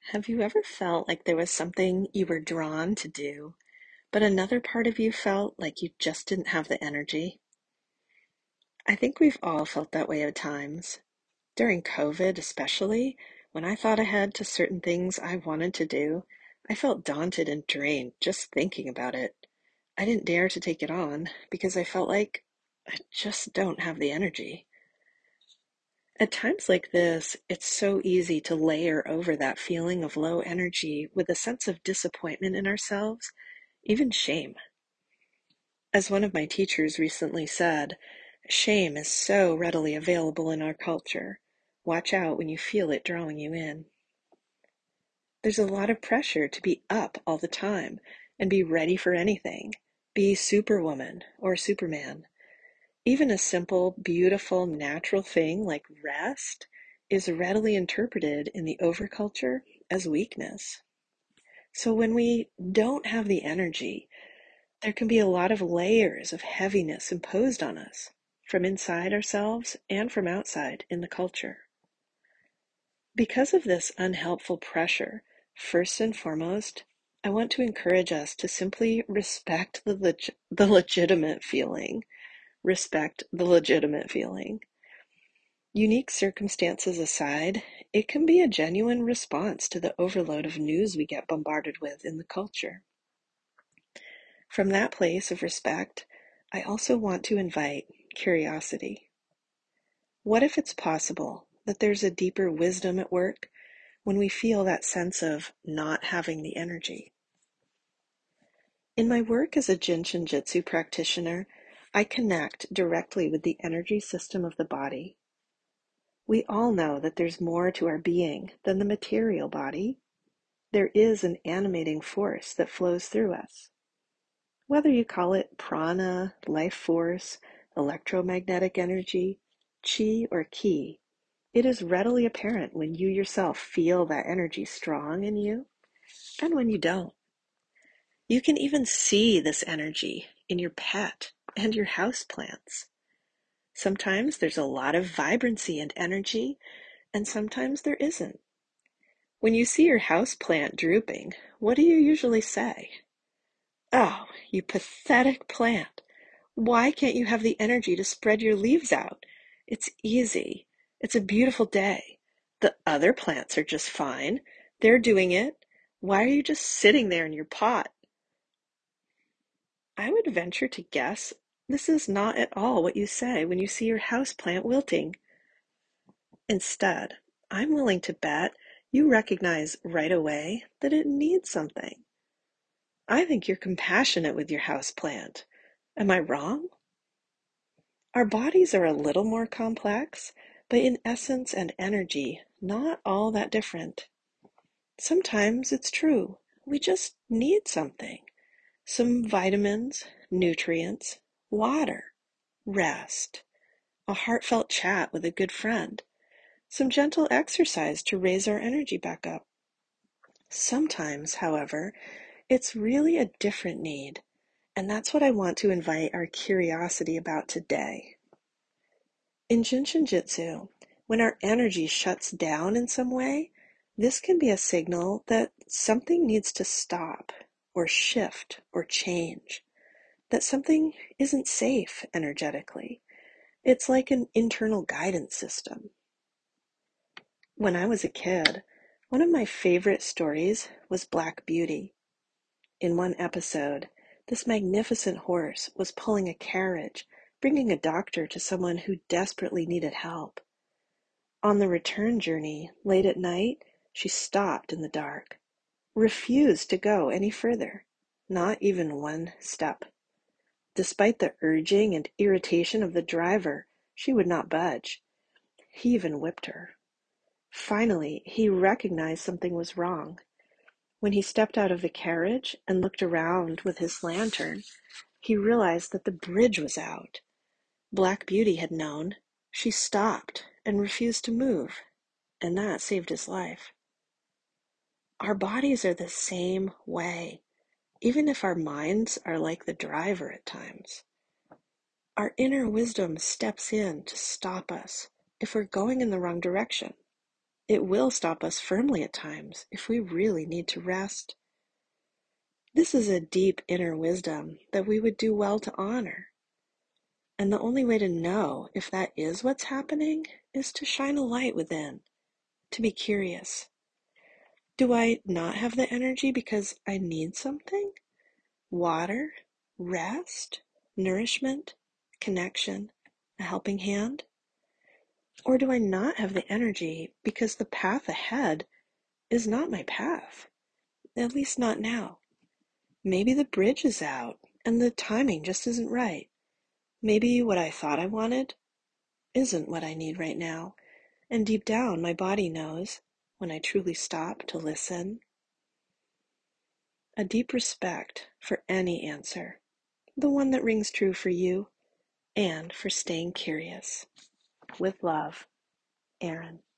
Have you ever felt like there was something you were drawn to do, but another part of you felt like you just didn't have the energy? I think we've all felt that way at times. During COVID, especially, when I thought ahead to certain things I wanted to do, I felt daunted and drained just thinking about it. I didn't dare to take it on because I felt like I just don't have the energy. At times like this, it's so easy to layer over that feeling of low energy with a sense of disappointment in ourselves, even shame. As one of my teachers recently said, shame is so readily available in our culture. Watch out when you feel it drawing you in. There's a lot of pressure to be up all the time and be ready for anything, be Superwoman or Superman. Even a simple, beautiful, natural thing like rest is readily interpreted in the overculture as weakness. So when we don't have the energy, there can be a lot of layers of heaviness imposed on us from inside ourselves and from outside in the culture. Because of this unhelpful pressure, first and foremost, I want to encourage us to simply respect the legitimate feeling. Respect the legitimate feeling. Unique circumstances aside, it can be a genuine response to the overload of news we get bombarded with in the culture. From that place of respect, I also want to invite curiosity. What if it's possible that there's a deeper wisdom at work when we feel that sense of not having the energy? In my work as a Jin Shin Jyutsu practitioner, I connect directly with the energy system of the body. We all know that there's more to our being than the material body. There is an animating force that flows through us. Whether you call it prana, life force, electromagnetic energy, chi, or ki, it is readily apparent when you yourself feel that energy strong in you and when you don't. You can even see this energy in your pet and your house plants. Sometimes there's a lot of vibrancy and energy, and sometimes there isn't. When you see your house plant drooping, what do you usually say? Oh, you pathetic plant. Why can't you have the energy to spread your leaves out? It's easy. It's a beautiful day. The other plants are just fine. They're doing it. Why are you just sitting there in your pot? I would venture to guess this is not at all what you say when you see your house plant wilting. Instead, I'm willing to bet you recognize right away that it needs something. I think you're compassionate with your house plant. Am I wrong? Our bodies are a little more complex, but in essence and energy, not all that different. Sometimes it's true. We just need something. Some vitamins, nutrients, water, rest, a heartfelt chat with a good friend, some gentle exercise to raise our energy back up. Sometimes, however, it's really a different need, and that's what I want to invite our curiosity about today. In Jinshin Jitsu, when our energy shuts down in some way, this can be a signal that something needs to stop, or shift, or change, that something isn't safe energetically. It's like an internal guidance system. When I was a kid, one of my favorite stories was Black Beauty. In one episode, this magnificent horse was pulling a carriage, bringing a doctor to someone who desperately needed help. On the return journey, late at night, she stopped in the dark, refused to go any further, not even one step. Despite the urging and irritation of the driver, she would not budge. He even whipped her. Finally, he recognized something was wrong. When he stepped out of the carriage and looked around with his lantern, he realized that the bridge was out. Black Beauty had known. She stopped and refused to move, and that saved his life. Our bodies are the same way, even if our minds are like the driver at times. Our inner wisdom steps in to stop us if we're going in the wrong direction. It will stop us firmly at times if we really need to rest. This is a deep inner wisdom that we would do well to honor. And the only way to know if that is what's happening is to shine a light within, to be curious. Do I not have the energy because I need something? Water, rest, nourishment, connection, a helping hand? Or do I not have the energy because the path ahead is not my path? At least not now. Maybe the bridge is out and the timing just isn't right. Maybe what I thought I wanted isn't what I need right now. And deep down, my body knows when I truly stop to listen. A deep respect for any answer, the one that rings true for you, and for staying curious. With love, Erin.